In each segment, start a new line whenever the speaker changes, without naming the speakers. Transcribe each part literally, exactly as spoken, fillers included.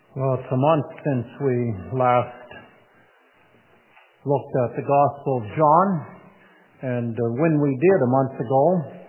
Well, it's a month since we last looked at the Gospel of John, and uh, when we did a month ago,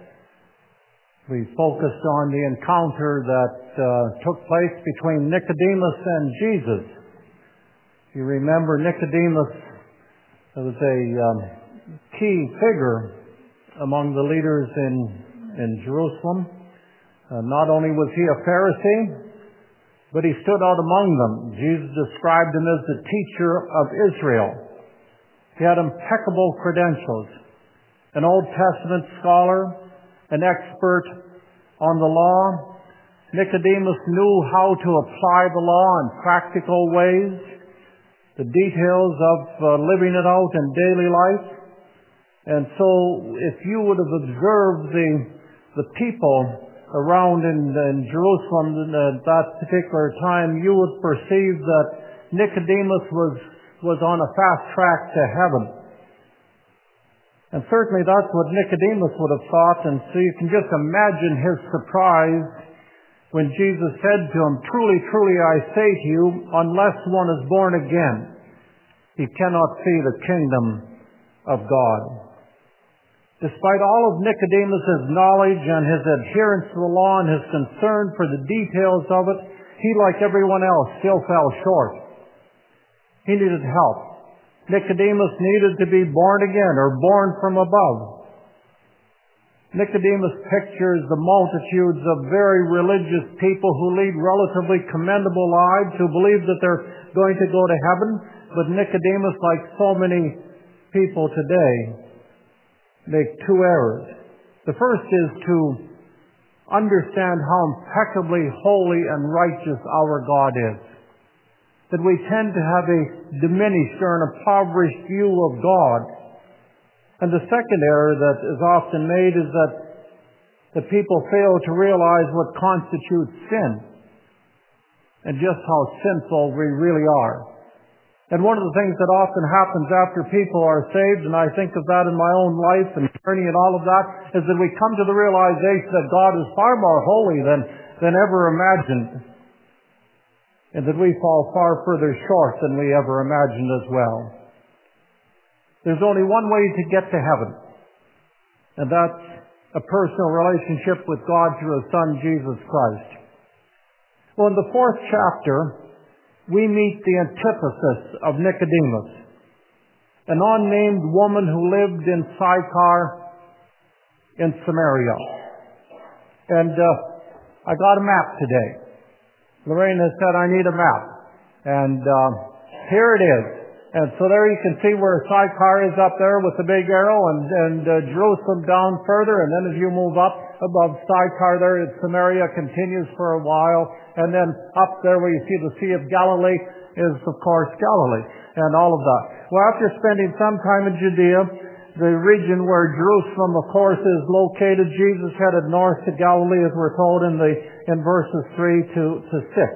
we focused on the encounter that uh, took place between Nicodemus and Jesus. You remember Nicodemus was a um, key figure among the leaders in, in Jerusalem. Uh, not only was he a Pharisee, but he stood out among them. Jesus described him as the teacher of Israel. He had impeccable credentials. An Old Testament scholar, an expert on the law. Nicodemus knew how to apply the law in practical ways, the details of uh, living it out in daily life. And so if you would have observed the, the people around in, in Jerusalem at that particular time, you would perceive that Nicodemus was, was on a fast track to heaven. And certainly that's what Nicodemus would have thought, and so you can just imagine his surprise when Jesus said to him, "Truly, truly, I say to you, unless one is born again, he cannot see the kingdom of God." Despite all of Nicodemus' knowledge and his adherence to the law and his concern for the details of it, he, like everyone else, still fell short. He needed help. Nicodemus needed to be born again, or born from above. Nicodemus pictures the multitudes of very religious people who lead relatively commendable lives, who believe that they're going to go to heaven. But Nicodemus, like so many people today, make two errors. The first is to understand how impeccably holy and righteous our God is. That we tend to have a diminished or an impoverished view of God. And the second error that is often made is that the people fail to realize what constitutes sin and just how sinful we really are. And one of the things that often happens after people are saved, and I think of that in my own life and journey and all of that, is that we come to the realization that God is far more holy than, than ever imagined. And that we fall far further short than we ever imagined as well. There's only one way to get to heaven. And that's a personal relationship with God through His Son, Jesus Christ. Well, in the fourth chapter, we meet the antithesis of Nicodemus, an unnamed woman who lived in Sychar in Samaria. And uh, I got a map today. Lorraine has said I need a map. And uh, here it is. And so there you can see where Sychar is up there with the big arrow, and, and uh, Jerusalem down further. And then as you move up above Sychar there, Samaria continues for a while. And then up there where you see the Sea of Galilee is, of course, Galilee and all of that. Well, after spending some time in Judea, the region where Jerusalem, of course, is located, Jesus headed north to Galilee, as we're told in the in verses three to, to six.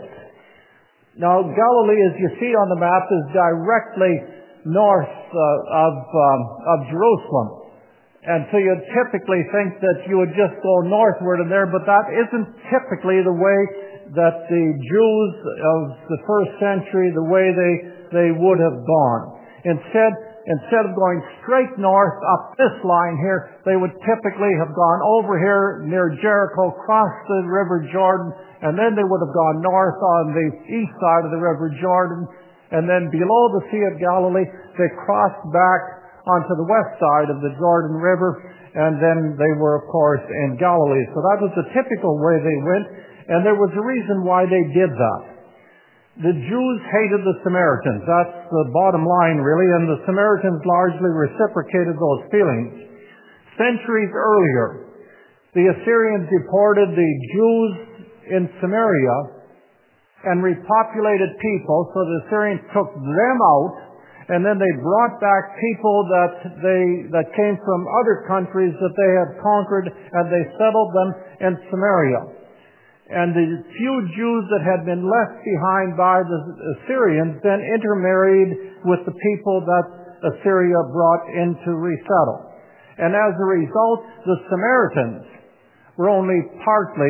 Now, Galilee, as you see on the map, is directly north uh, of, um, of Jerusalem. And so you'd typically think that you would just go northward in there, but that isn't typically the way that the Jews of the first century, the way they, they would have gone. Instead, instead of going straight north up this line here, they would typically have gone over here near Jericho, crossed the River Jordan, and then they would have gone north on the east side of the River Jordan, and then below the Sea of Galilee, they crossed back onto the west side of the Jordan River, and then they were, of course, in Galilee. So that was the typical way they went, and there was a reason why they did that. The Jews hated the Samaritans. That's the bottom line, really, and the Samaritans largely reciprocated those feelings. Centuries earlier, the Assyrians deported the Jews in Samaria and repopulated people, so the Assyrians took them out, and then they brought back people that they that came from other countries that they had conquered, and they settled them in Samaria. And the few Jews that had been left behind by the Assyrians then intermarried with the people that Assyria brought in to resettle. And as a result, the Samaritans were only partly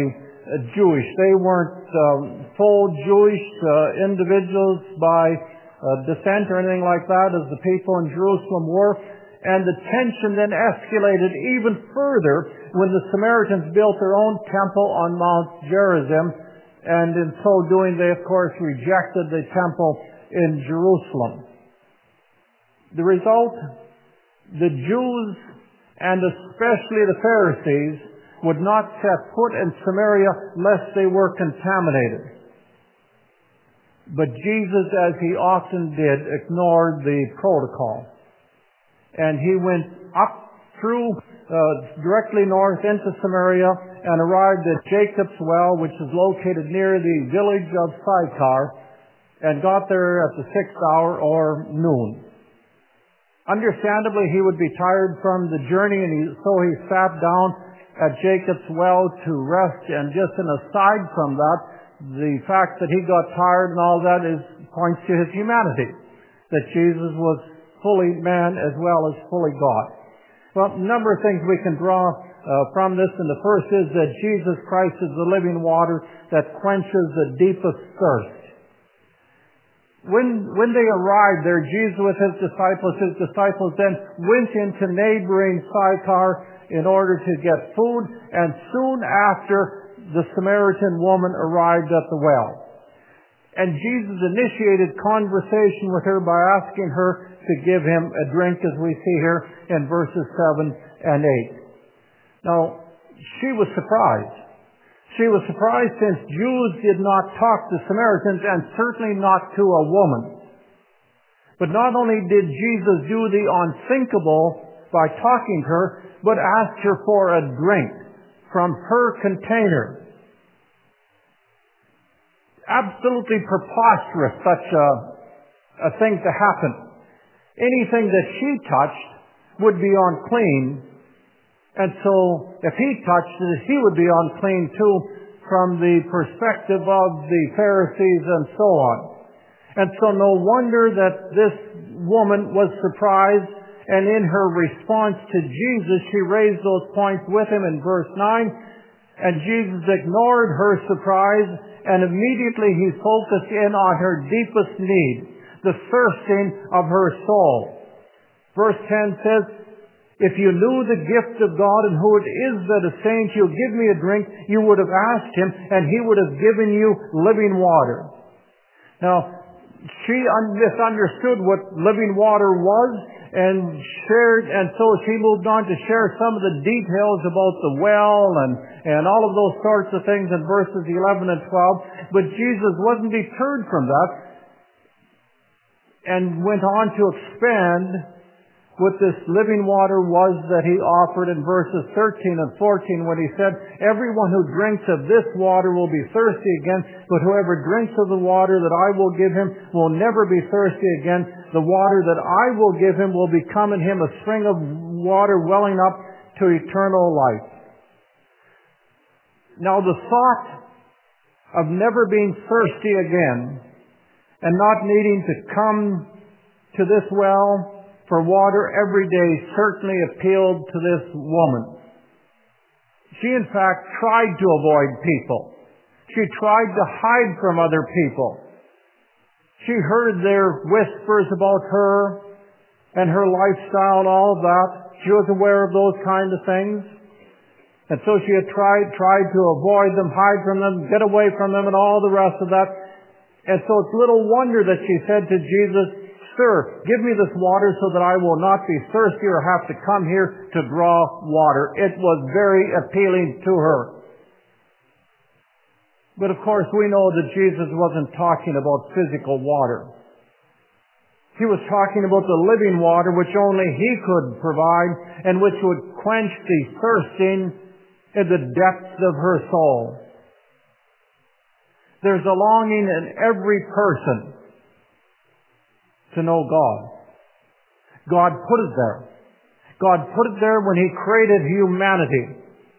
uh, Jewish. They weren't uh, full Jewish uh, individuals by uh, descent or anything like that as the people in Jerusalem were. And the tension then escalated even further when the Samaritans built their own temple on Mount Gerizim. And in so doing, they, of course, rejected the temple in Jerusalem. The result, the Jews, and especially the Pharisees, would not set foot in Samaria lest they were contaminated. But Jesus, as he often did, ignored the protocol. And he went up through, uh, directly north into Samaria and arrived at Jacob's Well, which is located near the village of Sychar, and got there at the sixth hour or noon. Understandably, he would be tired from the journey, and he, so he sat down at Jacob's Well to rest. And just an aside from that, the fact that he got tired and all that is points to his humanity, that Jesus was fully man as well as fully God. Well, a number of things we can draw uh, from this, and the first is that Jesus Christ is the living water that quenches the deepest thirst. When, when they arrived there, Jesus with his disciples, his disciples then went into neighboring Sychar in order to get food, and soon after, the Samaritan woman arrived at the well. And Jesus initiated conversation with her by asking her to give him a drink, as we see here in verses seven and eight. Now, she was surprised. She was surprised since Jews did not talk to Samaritans, and certainly not to a woman. But not only did Jesus do the unthinkable by talking to her, but asked her for a drink from her container. Absolutely preposterous, such a, a thing to happen. Anything that she touched would be unclean, and so if he touched it, he would be unclean too from the perspective of the Pharisees and so on. And so no wonder that this woman was surprised, and in her response to Jesus, she raised those points with him in verse nine, and Jesus ignored her surprise, and immediately he focused in on her deepest need, the thirsting of her soul. Verse ten says, "If you knew the gift of God and who it is that is saying to you, 'Give me a drink,' you would have asked him, and he would have given you living water." Now, she misunderstood what living water was, and shared, and so she moved on to share some of the details about the well and, and all of those sorts of things in verses eleven and twelve. But Jesus wasn't deterred from that, and went on to expand what this living water was that he offered in verses thirteen and fourteen, when he said, "Everyone who drinks of this water will be thirsty again, but whoever drinks of the water that I will give him will never be thirsty again. The water that I will give him will become in him a spring of water welling up to eternal life." Now, the thought of never being thirsty again and not needing to come to this well for water every day certainly appealed to this woman. She, in fact, tried to avoid people. She tried to hide from other people. She heard their whispers about her and her lifestyle and all of that. She was aware of those kind of things. And so she had tried, tried to avoid them, hide from them, get away from them, and all the rest of that. And so it's little wonder that she said to Jesus, "Sir, give me this water so that I will not be thirsty or have to come here to draw water." It was very appealing to her. But of course we know that Jesus wasn't talking about physical water. He was talking about the living water which only he could provide, and which would quench the thirsting in the depths of her soul. There's a longing in every person to know God. God put it there. God put it there when he created humanity.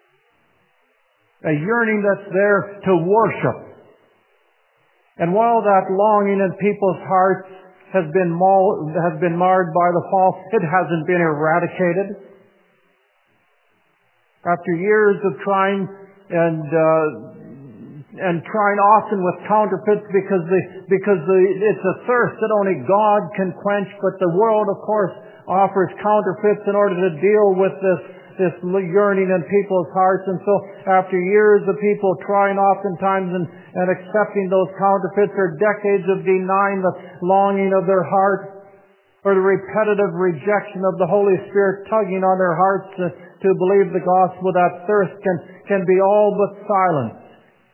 A yearning that's there to worship. And while that longing in people's hearts has been, mauled, has been marred by the fall, it hasn't been eradicated. After years of trying and uh, and trying often with counterfeits because the, because the, it's a thirst that only God can quench, but the world, of course, offers counterfeits in order to deal with this, this yearning in people's hearts. And so after years of people trying oftentimes and, and accepting those counterfeits, or decades of denying the longing of their heart, or the repetitive rejection of the Holy Spirit tugging on their hearts to, to believe the gospel, that thirst can, can be all but silenced.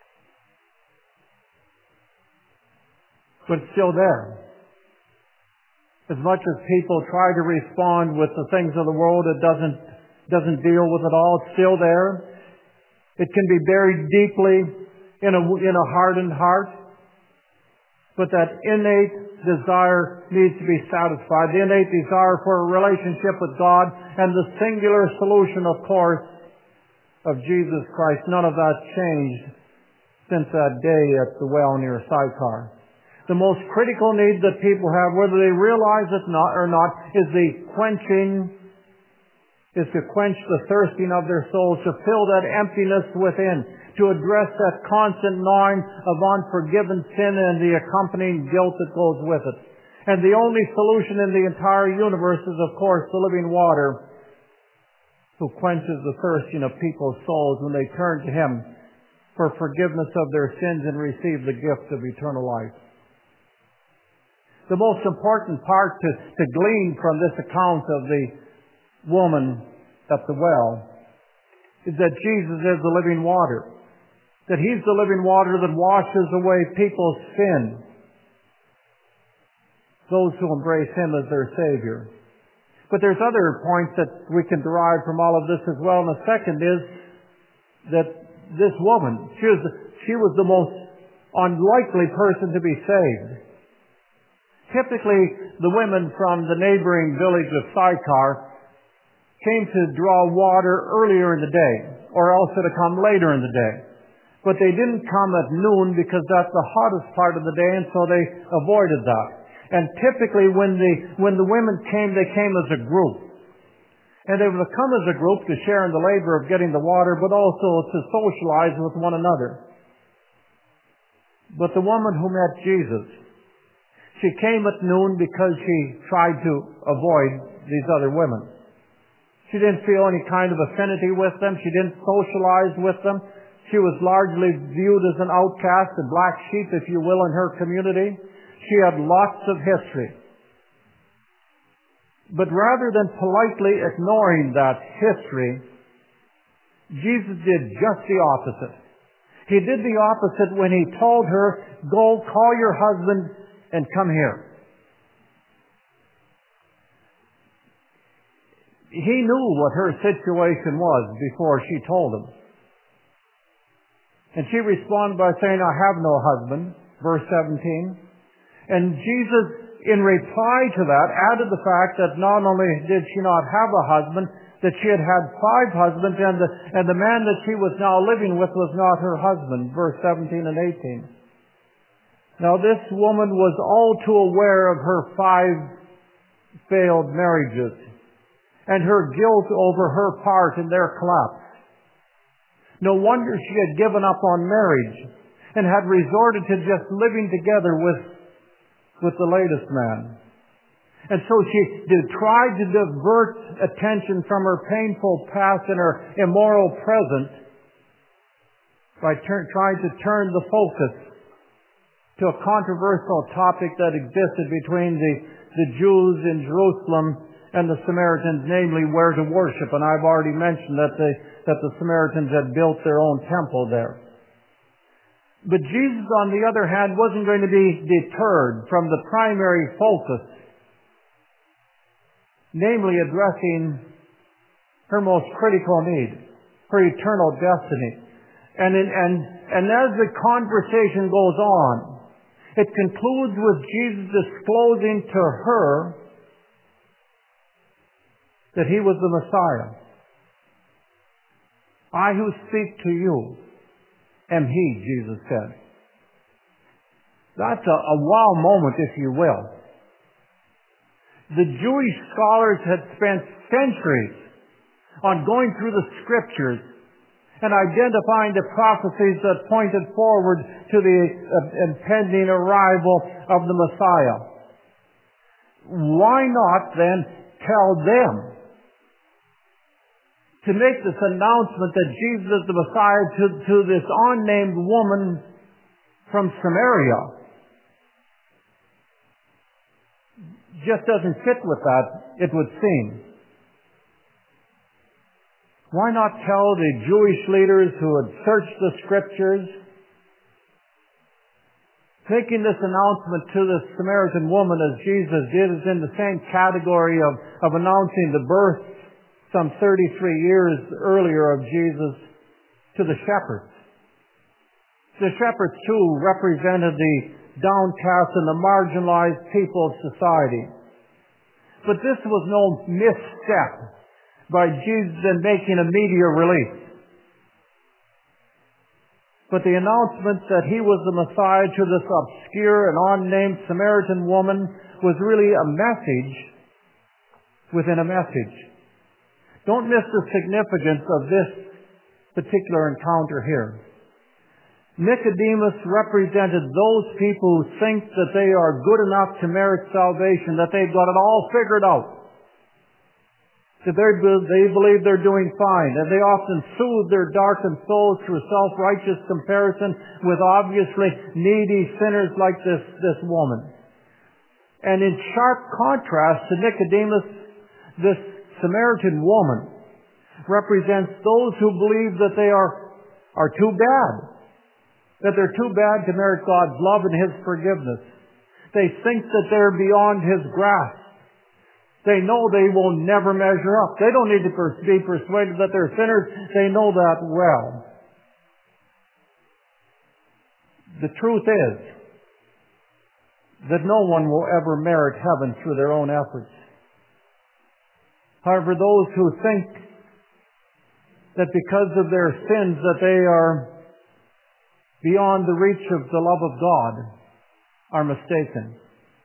But it's still there. As much as people try to respond with the things of the world, it doesn't, doesn't deal with it all. It's still there. It can be buried deeply in a, in a hardened heart. But that innate desire needs to be satisfied. The innate desire for a relationship with God, and the singular solution, of course, of Jesus Christ. None of that changed since that day at the well near Sychar. The most critical need that people have, whether they realize it not or not, is the quenching, is to quench the thirsting of their souls, to fill that emptiness within, to address that constant gnawing of unforgiven sin and the accompanying guilt that goes with it. And the only solution in the entire universe is, of course, the living water, who quenches the thirsting of people's souls when they turn to Him for forgiveness of their sins and receive the gift of eternal life. The most important part to, to glean from this account of the woman at the well is that Jesus is the living water. That He's the living water that washes away people's sin, those who embrace Him as their Savior. But there's other points that we can derive from all of this as well. And the second is that this woman, she was, she was the most unlikely person to be saved. Typically, the women from the neighboring village of Sychar came to draw water earlier in the day, or else to come later in the day. But they didn't come at noon because that's the hottest part of the day, and so they avoided that. And typically when the, when the women came, they came as a group. And they would come as a group to share in the labor of getting the water, but also to socialize with one another. But the woman who met Jesus, she came at noon because she tried to avoid these other women. She didn't feel any kind of affinity with them. She didn't socialize with them. She was largely viewed as an outcast, a black sheep, if you will, in her community. She had lots of history. But rather than politely ignoring that history, Jesus did just the opposite. He did the opposite when He told her, "Go, call your husband and come here." He knew what her situation was before she told him. And she responded by saying, "I have no husband," verse seventeen. And Jesus, in reply to that, added the fact that not only did she not have a husband, that she had had five husbands, and the, and the man that she was now living with was not her husband, verse seventeen and eighteen. Now this woman was all too aware of her five failed marriages and her guilt over her part in their collapse. No wonder she had given up on marriage and had resorted to just living together with, with the latest man. And so she did try to divert attention from her painful past and her immoral present by turn, trying to turn the focus to a controversial topic that existed between the, the Jews in Jerusalem and the Samaritans, namely where to worship. And I've already mentioned that the, that the Samaritans had built their own temple there. But Jesus, on the other hand, wasn't going to be deterred from the primary focus, namely addressing her most critical need, her eternal destiny. And, in, and, and as the conversation goes on, it concludes with Jesus disclosing to her that He was the Messiah. "I who speak to you am He," Jesus said. That's a, a wow moment, if you will. The Jewish scholars had spent centuries on going through the Scriptures and identifying the prophecies that pointed forward to the impending arrival of the Messiah. Why not then tell them to make this announcement that Jesus is the Messiah to, to this unnamed woman from Samaria? Just doesn't fit with that, it would seem. Why not tell the Jewish leaders who had searched the Scriptures, making this announcement to the Samaritan woman as Jesus did is in the same category of, of announcing the birth some thirty-three years earlier of Jesus to the shepherds. The shepherds too represented the downcast and the marginalized people of society. But this was no misstep by Jesus in making a media release. But the announcement that he was the Messiah to this obscure and unnamed Samaritan woman was really a message within a message. Don't miss the significance of this particular encounter here. Nicodemus represented those people who think that they are good enough to merit salvation, that they've got it all figured out, that they believe they're doing fine, and they often soothe their darkened souls through self-righteous comparison with obviously needy sinners like this, this woman. And in sharp contrast to Nicodemus, this Samaritan woman represents those who believe that they are, are too bad, that they're too bad to merit God's love and His forgiveness. They think that they're beyond His grasp. They know they will never measure up. They don't need to be persuaded that they're sinners. They know that well. The truth is that no one will ever merit heaven through their own efforts. However, those who think that because of their sins that they are beyond the reach of the love of God are mistaken.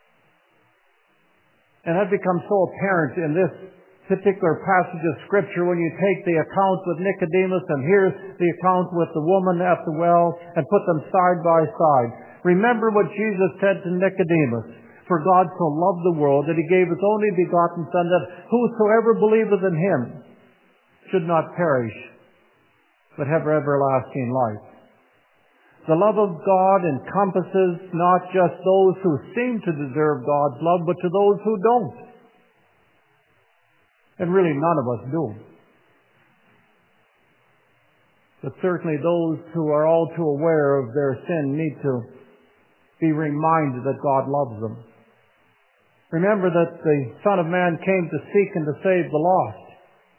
And that becomes so apparent in this particular passage of Scripture when you take the account with Nicodemus and here's the account with the woman at the well and put them side by side. Remember what Jesus said to Nicodemus, "For God so loved the world that He gave His only begotten Son, that whosoever believeth in Him should not perish, but have everlasting life." The love of God encompasses not just those who seem to deserve God's love, but to those who don't. And really none of us do. But certainly those who are all too aware of their sin need to be reminded that God loves them. Remember that the Son of Man came to seek and to save the lost.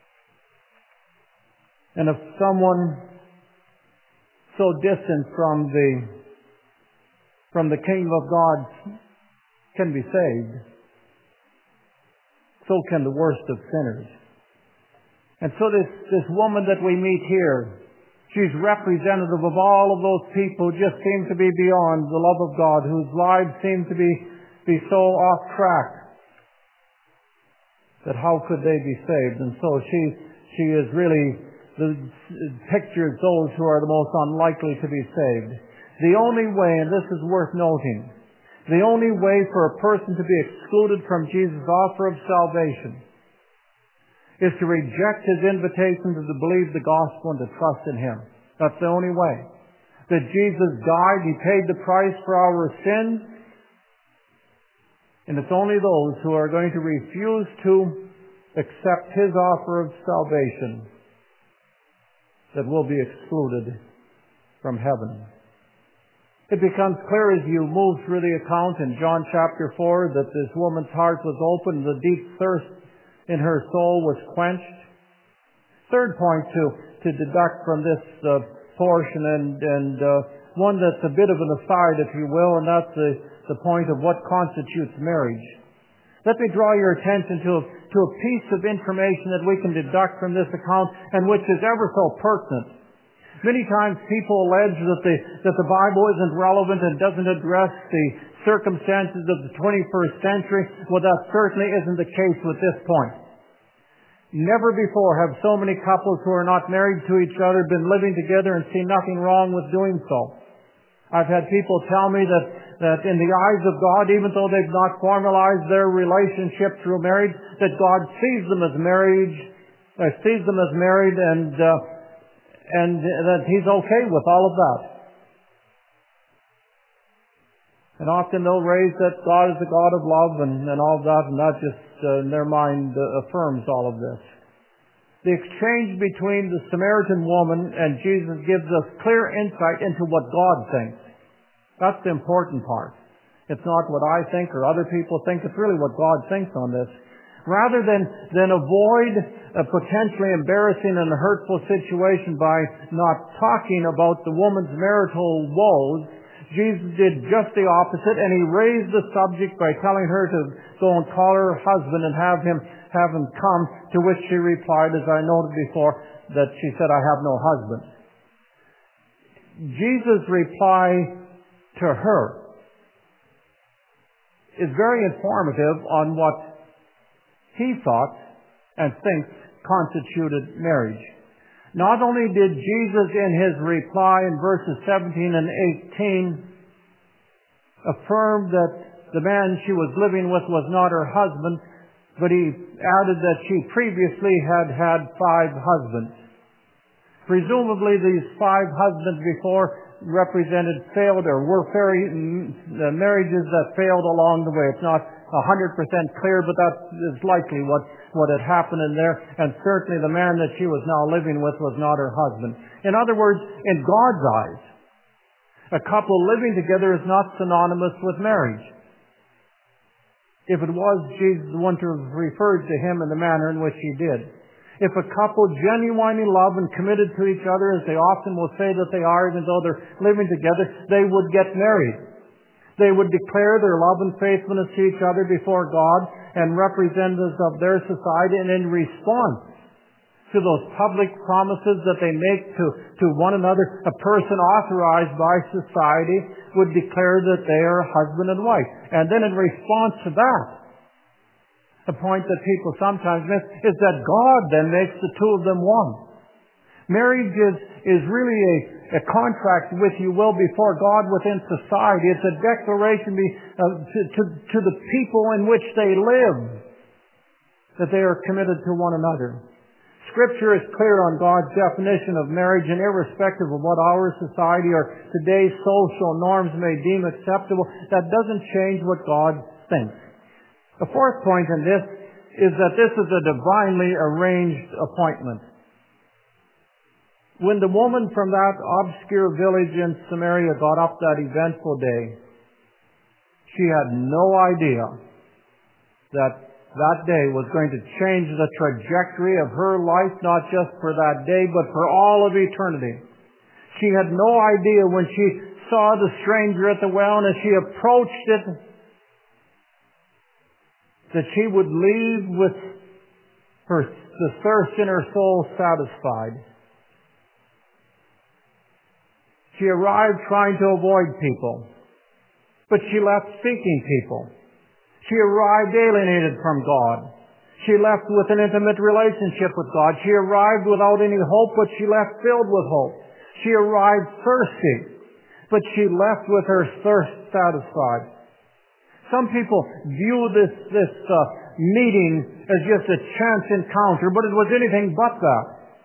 And if someone so distant from the from the kingdom of God can be saved, so can the worst of sinners. And so this, this woman that we meet here, she's representative of all of those people who just seem to be beyond the love of God, whose lives seem to be, be so off track that how could they be saved? And so she, she is really the pictures those who are the most unlikely to be saved. The only way, and this is worth noting, the only way for a person to be excluded from Jesus' offer of salvation is to reject His invitation to believe the gospel and to trust in Him. That's the only way. That Jesus died, He paid the price for our sins, and it's only those who are going to refuse to accept His offer of salvation that will be excluded from heaven. It becomes clear as you move through the account in John chapter four that this woman's heart was open, the deep thirst in her soul was quenched. Third point to, to deduct from this uh, portion, and, and uh, one that's a bit of an aside, if you will, and that's the, the point of what constitutes marriage. Let me draw your attention to a, to a piece of information that we can deduct from this account and which is ever so pertinent. Many times people allege that the, that the Bible isn't relevant and doesn't address the circumstances of the twenty-first century. Well, that certainly isn't the case with this point. Never before have so many couples who are not married to each other been living together and see nothing wrong with doing so. I've had people tell me that, that in the eyes of God, even though they've not formalized their relationship through marriage, that God sees them as marriage, or sees them as married, and uh, and that He's okay with all of that. And often they'll raise that God is the God of love and, and all of that, and that just uh, in their mind uh, affirms all of this. The exchange between the Samaritan woman and Jesus gives us clear insight into what God thinks. That's the important part. It's not what I think or other people think. It's really what God thinks on this. Rather than, than avoid a potentially embarrassing and hurtful situation by not talking about the woman's marital woes, Jesus did just the opposite, and He raised the subject by telling her to go and call her husband and have him have him come, to which she replied, as I noted before, that she said, I have no husband. Jesus' reply to her is very informative on what he thought and thinks constituted marriage. Not only did Jesus in His reply in verses seventeen and eighteen affirm that the man she was living with was not her husband, but He added that she previously had had five husbands. Presumably these five husbands before represented failed or were fairy, uh, marriages that failed along the way. It's not one hundred percent clear, but that is likely what, what had happened in there. And certainly the man that she was now living with was not her husband. In other words, in God's eyes, a couple living together is not synonymous with marriage. If it was, Jesus wouldn't have referred to him in the manner in which He did. If a couple genuinely love and committed to each other, as they often will say that they are, even though they're living together, they would get married. They would declare their love and faithfulness to each other before God and representatives of their society, and in response to those public promises that they make to, to one another, a person authorized by society would declare that they are husband and wife. And then in response to that, the point that people sometimes miss is that God then makes the two of them one. Marriage is, is really a, a contract, if you will, before God within society. It's a declaration be, uh, to, to, to the people in which they live that they are committed to one another. Scripture is clear on God's definition of marriage, and irrespective of what our society or today's social norms may deem acceptable, that doesn't change what God thinks. The fourth point in this is that this is a divinely arranged appointment. When the woman from that obscure village in Samaria got up that eventful day, she had no idea that that day was going to change the trajectory of her life, not just for that day, but for all of eternity. She had no idea when she saw the stranger at the well, and as she approached it, that she would leave with her, the thirst in her soul satisfied. She arrived trying to avoid people, but she left seeking people. She arrived alienated from God. She left with an intimate relationship with God. She arrived without any hope, but she left filled with hope. She arrived thirsty, but she left with her thirst satisfied. Some people view this, this uh, meeting as just a chance encounter, but it was anything but that.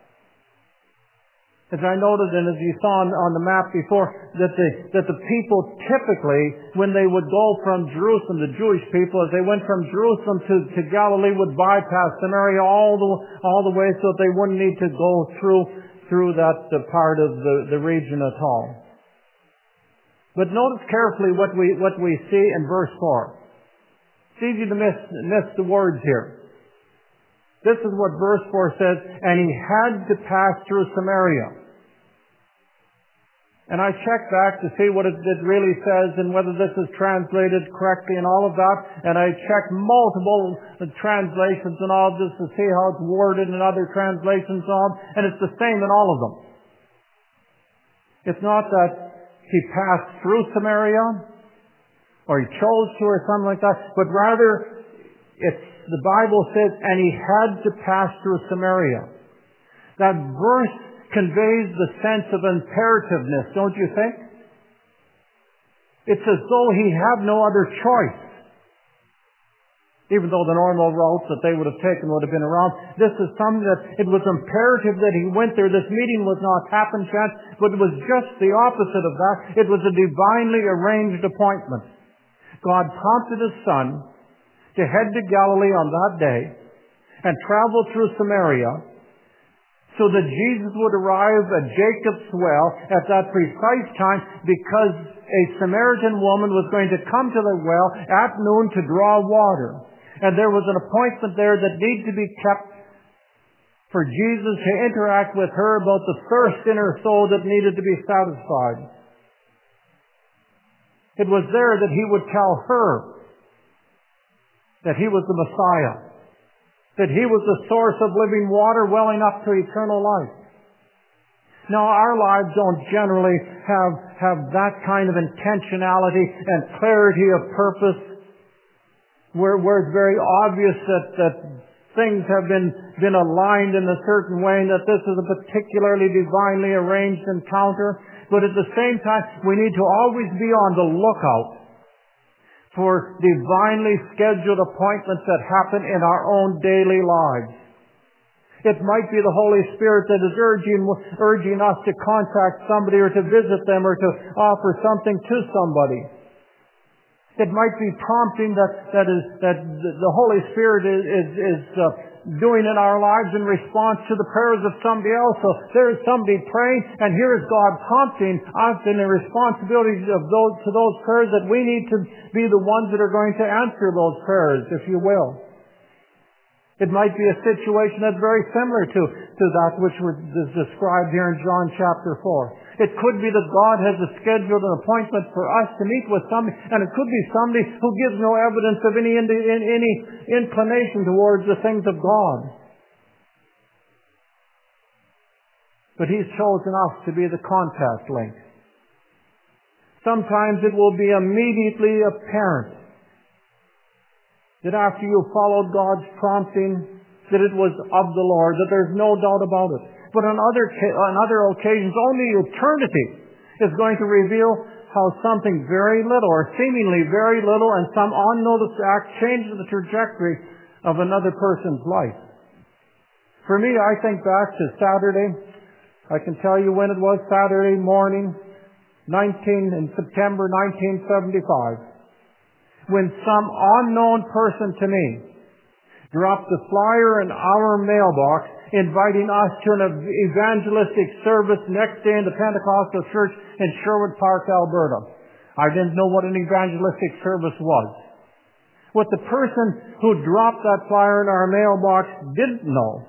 As I noted, and as you saw on, on the map before, that the, that the people typically, when they would go from Jerusalem, the Jewish people, as they went from Jerusalem to, to Galilee, would bypass Samaria all the, all the way so that they wouldn't need to go through, through that uh, part of the, the region at all. But notice carefully what we, what we see in verse four. It's easy to miss, miss the words here. This is what verse four says, and he had to pass through Samaria. And I checked back to see what it, it really says and whether this is translated correctly and all of that. And I checked multiple translations and all of this to see how it's worded in other translations and all. And it's the same in all of them. It's not that he passed through Samaria or he chose to or something like that, but rather It's, the Bible says, and he had to pass through Samaria. That verse conveys the sense of imperativeness, don't you think? It's as though he had no other choice. Even though the normal routes that they would have taken would have been around, this is something that it was imperative that he went there. This meeting was not happen chance, but it was just the opposite of that. It was a divinely arranged appointment. God prompted his son to head to Galilee on that day and travel through Samaria so that Jesus would arrive at Jacob's well at that precise time, because a Samaritan woman was going to come to the well at noon to draw water. And there was an appointment there that needed to be kept for Jesus to interact with her about the thirst in her soul that needed to be satisfied. It was there that he would tell her that he was the Messiah, that he was the source of living water welling up to eternal life. Now, our lives don't generally have, have that kind of intentionality and clarity of purpose where, where it's very obvious that, that things have been, been aligned in a certain way and that this is a particularly divinely arranged encounter. But at the same time, we need to always be on the lookout for divinely scheduled appointments that happen in our own daily lives. It might be the Holy Spirit that is urging, urging us to contact somebody or to visit them or to offer something to somebody. It might be prompting that, that, is, that the Holy Spirit is, is, is uh, doing in our lives in response to the prayers of somebody else. So there is somebody praying, and here is God prompting us in the responsibility of those, to those prayers, that we need to be the ones that are going to answer those prayers, if you will. It might be a situation that's very similar to, to that which was described here in John chapter four. It could be that God has scheduled an appointment for us to meet with somebody, and it could be somebody who gives no evidence of any, any inclination towards the things of God. But he's chosen us to be the contact link. Sometimes it will be immediately apparent that after you followed God's prompting, that it was of the Lord, that there's no doubt about it. But on other, on other occasions, only eternity is going to reveal how something very little, or seemingly very little, and some unnoticed act changes the trajectory of another person's life. For me, I think back to Saturday. I can tell you when it was, Saturday morning, nineteen in September nineteen seventy-five. When some unknown person to me dropped a flyer in our mailbox inviting us to an evangelistic service next day in the Pentecostal Church in Sherwood Park, Alberta. I didn't know what an evangelistic service was. What the person who dropped that flyer in our mailbox didn't know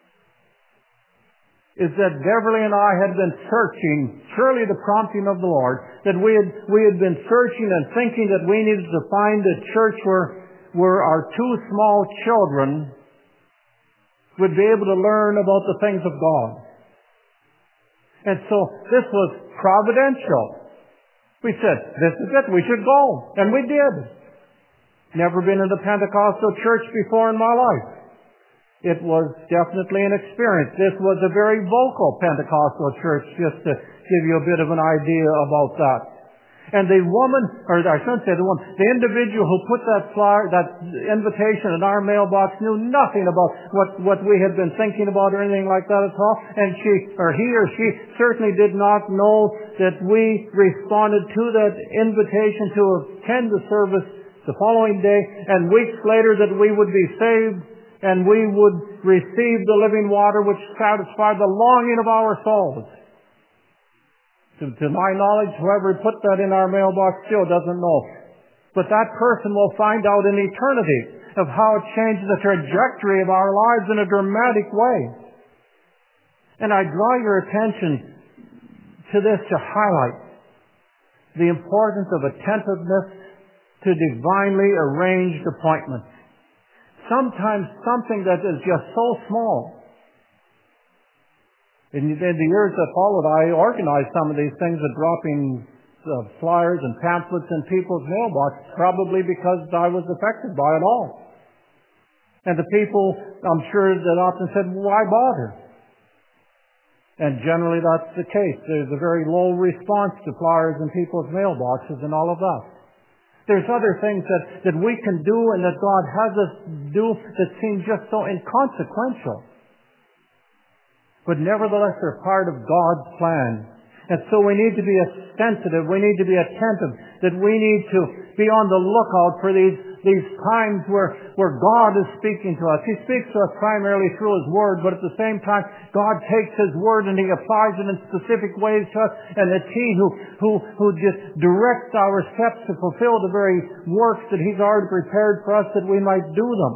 is that Beverly and I had been searching, surely the prompting of the Lord, that we had, we had been searching and thinking that we needed to find a church where, where our two small children would be able to learn about the things of God. And so this was providential. We said, this is it, we should go. And we did. Never been in a Pentecostal church before in my life. It was definitely an experience. This was a very vocal Pentecostal church, just to give you a bit of an idea about that. And the woman, or I shouldn't say the woman, the individual who put that flyer, that invitation in our mailbox knew nothing about what, what we had been thinking about or anything like that at all. And she, or he or she certainly did not know that we responded to that invitation to attend the service the following day, and weeks later that we would be saved and we would receive the living water which satisfied the longing of our souls. To, to my knowledge, whoever put that in our mailbox still doesn't know. But that person will find out in eternity of how it changes the trajectory of our lives in a dramatic way. And I draw your attention to this to highlight the importance of attentiveness to divinely arranged appointments. Sometimes something that is just so small. In, in the years that followed, I organized some of these things of dropping uh, flyers and pamphlets in people's mailbox, probably because I was affected by it all. And the people, I'm sure, that often said, why bother? And generally that's the case. There's a very low response to flyers in people's mailboxes and all of that. There's other things that, that we can do and that God has us do that seem just so inconsequential. But nevertheless, they're part of God's plan. And so we need to be sensitive, we need to be attentive, that we need to be on the lookout for these, these times where, where God is speaking to us. He speaks to us primarily through His Word, but at the same time, God takes His Word and He applies it in specific ways to us, and it's He who, who, who just directs our steps to fulfill the very works that He's already prepared for us that we might do them.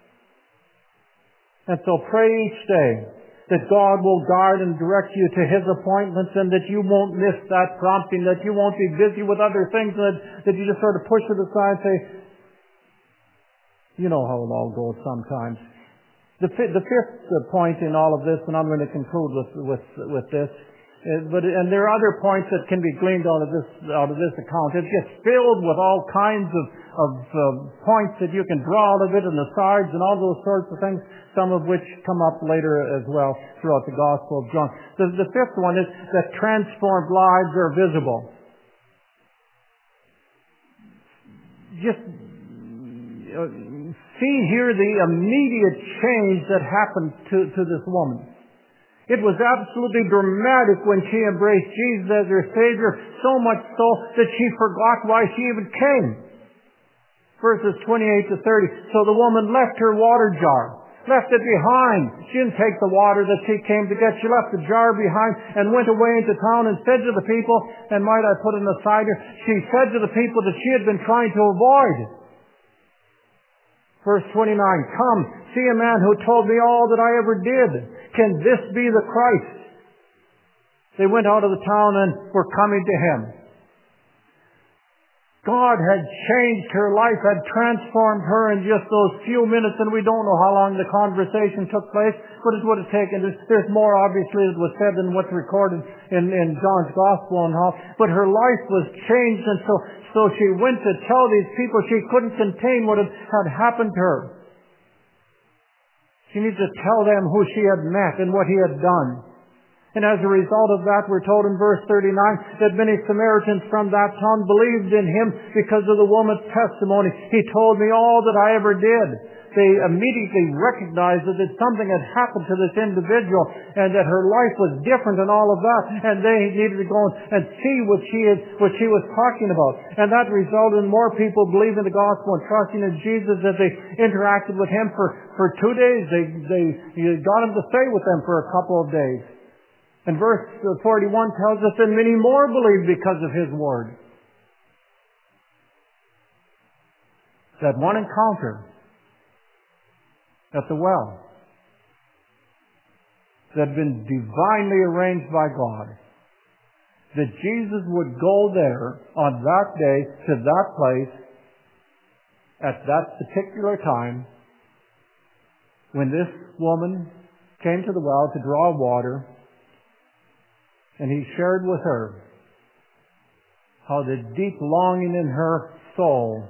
And so pray each day that God will guard and direct you to His appointments, and that you won't miss that prompting, that you won't be busy with other things, that, that you just sort of push it aside and say, you know how it all goes sometimes. The, fi- the fifth point in all of this, and I'm going to conclude with, with, with this, uh, but, and there are other points that can be gleaned out of this, out of this account. It's just filled with all kinds of, of uh, points that you can draw out of it, and the sides and all those sorts of things, some of which come up later as well throughout the Gospel of John. The, the fifth one is that transformed lives are visible. Just uh, see here the immediate change that happened to, to this woman. It was absolutely dramatic when she embraced Jesus as her Savior, so much so that she forgot why she even came. Verses twenty-eight to thirty. So the woman left her water jar, left it behind. She didn't take the water that she came to get. She left the jar behind and went away into town and said to the people, and might I put an aside here, she said to the people that she had been trying to avoid. Verse twenty-nine, come, see a man who told me all that I ever did. Can this be the Christ? They went out of the town and were coming to Him. God had changed her life, had transformed her in just those few minutes, and we don't know how long the conversation took place, but it would have taken, there's, there's more obviously that was said than what's recorded in, in John's Gospel and all, but her life was changed, and so, so she went to tell these people she couldn't contain what had, had happened to her. She needed to tell them who she had met and what He had done. And as a result of that, we're told in verse thirty-nine that many Samaritans from that town believed in Him because of the woman's testimony. He told me all that I ever did. They immediately recognized that something had happened to this individual and that her life was different and all of that. And they needed to go and see what she, had, what she was talking about. And that resulted in more people believing the gospel and trusting in Jesus as they interacted with Him for, for two days. They, they got Him to stay with them for a couple of days. And verse forty-one tells us that many more believed because of His word. That one encounter at the well that had been divinely arranged by God, that Jesus would go there on that day to that place at that particular time when this woman came to the well to draw water. And He shared with her how the deep longing in her soul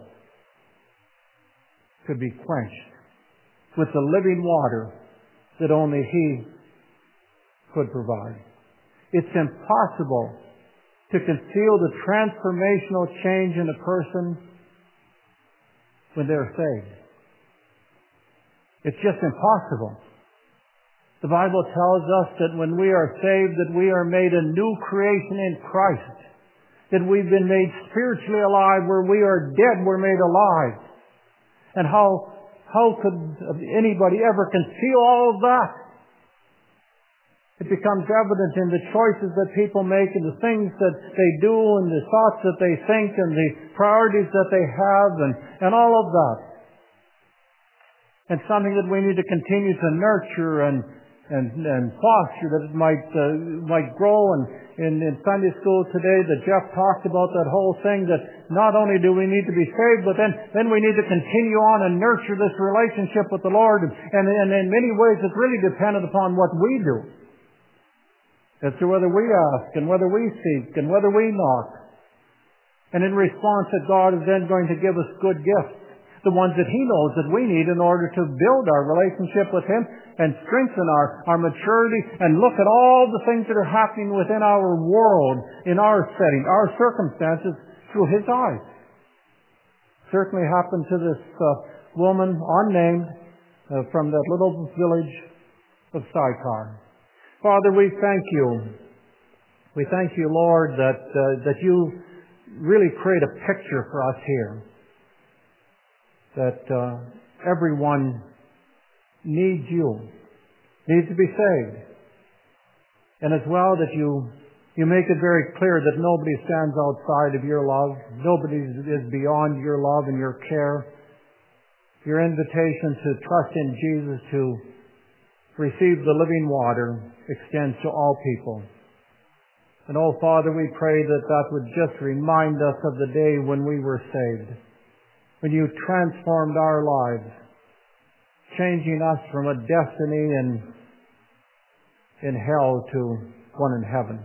could be quenched with the living water that only He could provide. It's impossible to conceal the transformational change in a person when they're saved. It's just impossible. The Bible tells us that when we are saved, that we are made a new creation in Christ. That we've been made spiritually alive. Where we are dead, we're made alive. And how, how could anybody ever conceal all of that? It becomes evident in the choices that people make and the things that they do and the thoughts that they think and the priorities that they have and, and all of that. And something that we need to continue to nurture and And, and foster, that it might uh, might grow. And in, in Sunday school today, that Jeff talked about that whole thing, that not only do we need to be saved, but then, then we need to continue on and nurture this relationship with the Lord. And, and, and in many ways, it's really dependent upon what we do. As to whether we ask and whether we seek and whether we knock. And in response, that God is then going to give us good gifts. the ones that He knows that we need in order to build our relationship with Him and strengthen our, our maturity and look at all the things that are happening within our world, in our setting, our circumstances, through His eyes. Certainly happened to this uh, woman, unnamed, uh, from that little village of Sychar. Father, we thank You. We thank You, Lord, that uh, that You really create a picture for us here. That uh, everyone needs You, needs to be saved. And as well that You You make it very clear that nobody stands outside of Your love. Nobody is beyond Your love and Your care. Your invitation to trust in Jesus, to receive the living water, extends to all people. And oh, Father, we pray that that would just remind us of the day when we were saved, when You transformed our lives, changing us from a destiny in, in hell to one in heaven.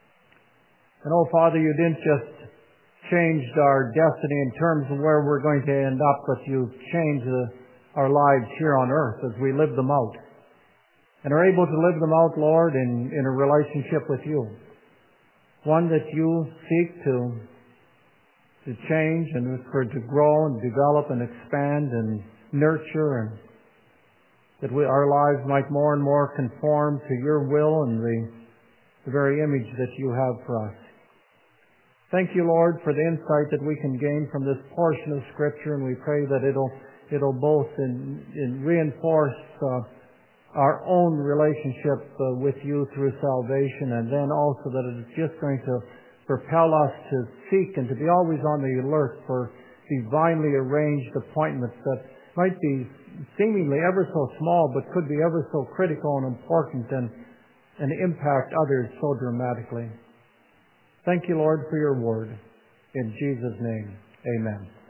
And oh, Father, You didn't just change our destiny in terms of where we're going to end up, but You changed the, our lives here on earth as we live them out, and are able to live them out, Lord, in, in a relationship with You. One that You seek to, to change and for to grow and develop and expand and nurture, and that we, our lives might more and more conform to Your will and the, the very image that You have for us. Thank You, Lord, for the insight that we can gain from this portion of Scripture, and we pray that it'll it'll both in, in reinforce uh, our own relationship uh, with You through salvation, and then also that it's just going to propel us to seek and to be always on the alert for divinely arranged appointments that might be seemingly ever so small, but could be ever so critical and important, and, and impact others so dramatically. Thank You, Lord, for Your word. In Jesus' name, amen.